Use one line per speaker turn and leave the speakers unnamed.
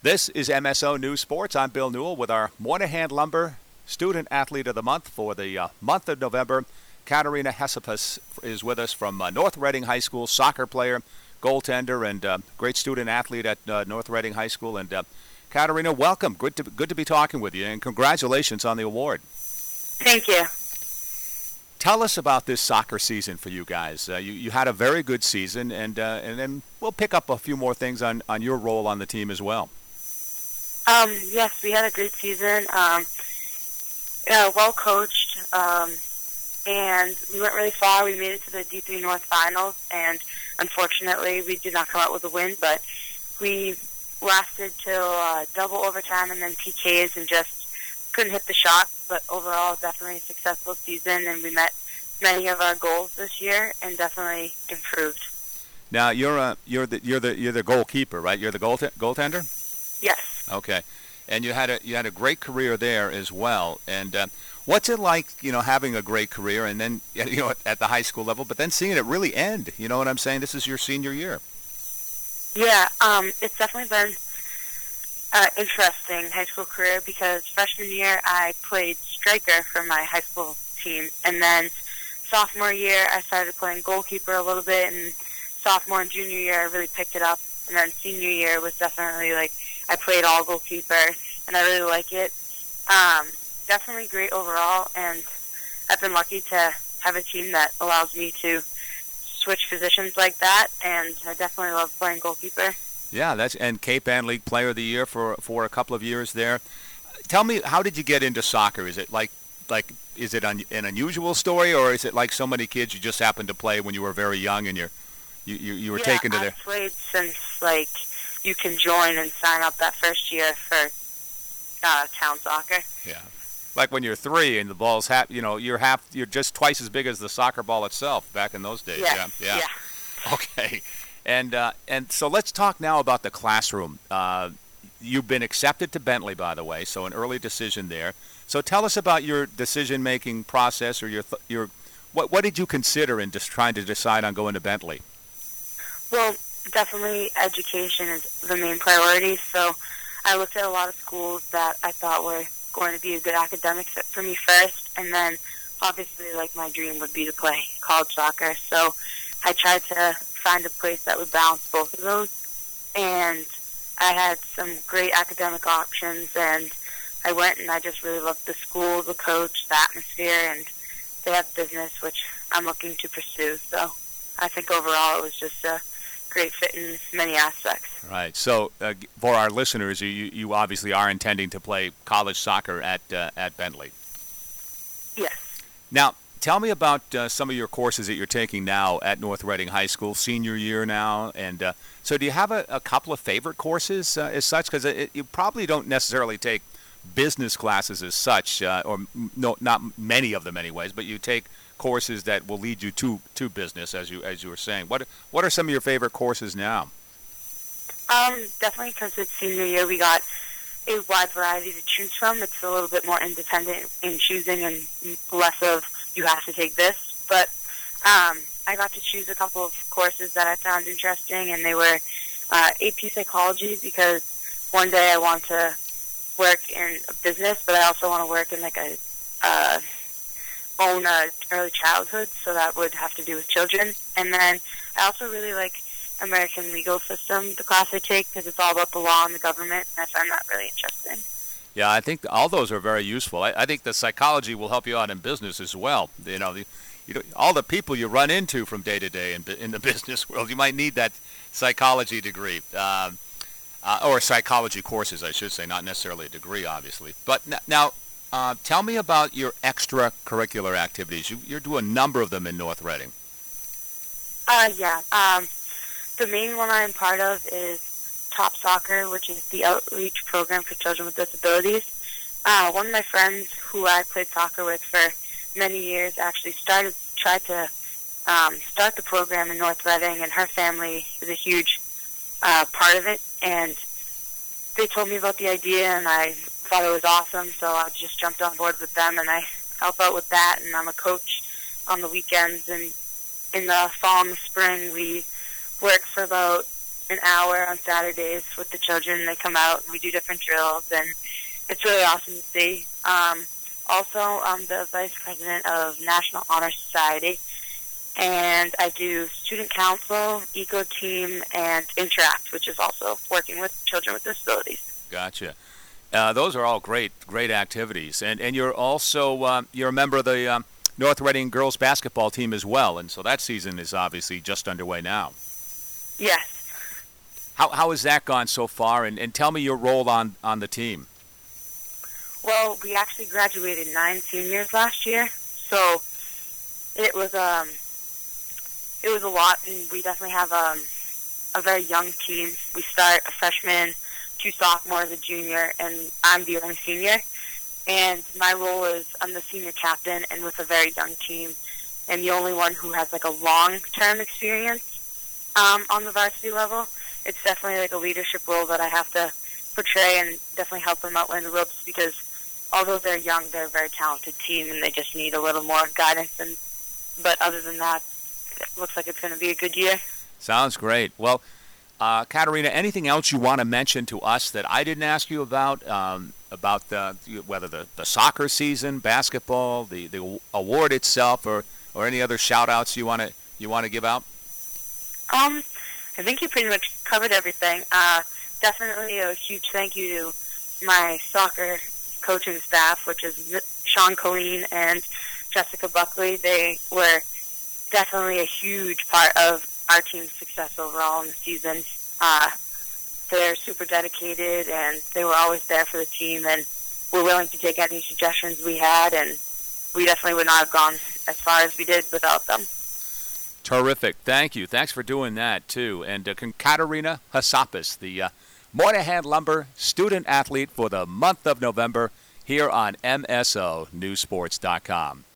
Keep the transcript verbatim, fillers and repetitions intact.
This is M S O News Sports. I'm Bill Newell with our Moynihan Lumber Student Athlete of the Month for the uh, month of November. Katarina Hesipus is with us from uh, North Reading High School, soccer player, goaltender, and uh, great student athlete at uh, North Reading High School. And uh, Katarina, welcome. Good to good to be talking with you, and congratulations on the award.
Thank you.
Tell us about this soccer season for you guys. Uh, you you had a very good season, and uh, and then we'll pick up a few more things on, on your role on the team as well.
Um, yes, we had a great season. Um, uh, well coached, um, and we went really far. We made it to the D three North Finals, and unfortunately, we did not come out with a win. But we lasted till uh, double overtime and then P Ks, and just couldn't hit the shot. But overall, definitely a successful season, and we met many of our goals this year, and definitely improved.
Now you're uh, you're the you're the you're the goalkeeper, right? You're the goal goaltender.
Yes.
Okay, and you had a you had a great career there as well. And uh, what's it like, you know, having a great career and then you know at, at the high school level, but then seeing it really end? You know what I'm saying? This is your senior year.
Yeah, um, it's definitely been an interesting high school career because freshman year I played striker for my high school team, and then sophomore year I started playing goalkeeper a little bit, and sophomore and junior year I really picked it up, and then senior year was definitely like I played all goalkeeper, and I really like it. Um, definitely great overall, and I've been lucky to have a team that allows me to switch positions like that, and I definitely love playing goalkeeper.
Yeah, that's and Cape Ann League Player of the Year for for a couple of years there. Tell me, how did you get into soccer? Is it like like is it un, an unusual story, or is it like so many kids you just happened to play when you were very young and you're, you you you were
yeah,
taken to
I've
there?
played since like you can join and sign up that first year for uh, town soccer.
Yeah, like when you're three and the ball's half, you know, you're half, you're just twice as big as the soccer ball itself back in those days.
Yes,
Yeah, yeah.
yeah.
Okay, and uh, and so let's talk now about the classroom. Uh, you've been accepted to Bentley, by the way, so an early decision there. So tell us about your decision-making process, or your th- your what what did you consider in just trying to decide on going to Bentley?
Well, definitely education is the main priority, so I looked at a lot of schools that I thought were going to be a good academic fit for me first, and then obviously like my dream would be to play college soccer, so I tried to find a place that would balance both of those, and I had some great academic options, and I went and I just really loved the school, the coach, the atmosphere, and they have business, which I'm looking to pursue, so I think overall it was just a great fit in many aspects.
Right. So uh, for our listeners, you, you obviously are intending to play college soccer at uh, at Bentley.
Yes.
Now, tell me about uh, some of your courses that you're taking now at North Reading High School, senior year now. And uh, so do you have a, a couple of favorite courses uh, as such? Because you probably don't necessarily take business classes as such, uh, or m- no, not many of them anyways, but you take courses that will lead you to, to business, as you as you were saying. What what are some of your favorite courses now?
Um, definitely because it's senior year, we got a wide variety to choose from. It's a little bit more independent in choosing and less of you have to take this. But um, I got to choose a couple of courses that I found interesting, and they were uh, A P Psychology, because one day I want to work in a business, but I also want to work in like a uh, own a early childhood, so that would have to do with children. And then I also really like American legal system, the class I take, because it's all about the law and the government, and I find that really interesting.
Yeah, I think all those are very useful. I, I think the psychology will help you out in business as well. You know, the, you know, all the people you run into from day to day in, in the business world, you might need that psychology degree, um, uh, or psychology courses, I should say, not necessarily a degree, obviously. But n- now, uh, tell me about your extracurricular activities. You, you do a number of them in North Reading.
Uh, yeah. Um, the main one I'm part of is Top Soccer, which is the outreach program for children with disabilities. Uh, one of my friends who I played soccer with for many years actually started, tried to um, start the program in North Reading, and her family is a huge uh, part of it. And they told me about the idea, and I thought it was awesome, so I just jumped on board with them, and I help out with that, and I'm a coach on the weekends. And in the fall and the spring, we work for about an hour on Saturdays with the children. They come out and we do different drills, and it's really awesome to see. Um, also, I'm the vice president of National Honor Society, and I do student council, eco team, and interact, which is also working with children with disabilities.
Gotcha. Uh, those are all great, great activities, and and you're also um, you're a member of the um, North Reading girls basketball team as well, and so that season is obviously just underway now.
Yes.
How how has that gone so far, and, and tell me your role on, on the team.
Well, we actually graduated nine seniors last year, so it was um it was a lot, and we definitely have um a very young team. We start a freshman, two sophomores, a junior, and I'm the only senior. And my role is I'm the senior captain, and with a very young team, and the only one who has like a long-term experience um, on the varsity level. It's definitely like a leadership role that I have to portray and definitely help them out learn the ropes, because although they're young, they're a very talented team, and they just need a little more guidance. And but other than that, it looks like it's going to be a good year.
Sounds great. Well, uh, Katarina, anything else you want to mention to us that I didn't ask you about, um, about the, whether the, the soccer season, basketball, the, the award itself, or, or any other shout-outs you want to you want to give out?
Um, I think you pretty much covered everything. Uh, definitely a huge thank you to my soccer coaching staff, which is Sean Colleen and Jessica Buckley. They were definitely a huge part of our team's success overall in the season. Uh, they're super dedicated, and they were always there for the team, and were willing to take any suggestions we had, and we definitely would not have gone as far as we did without them.
Terrific. Thank you. Thanks for doing that, too. And uh, Katarina Hassapis, the uh, Moynihan Lumber student athlete for the month of November, here on M S O News Sports dot com.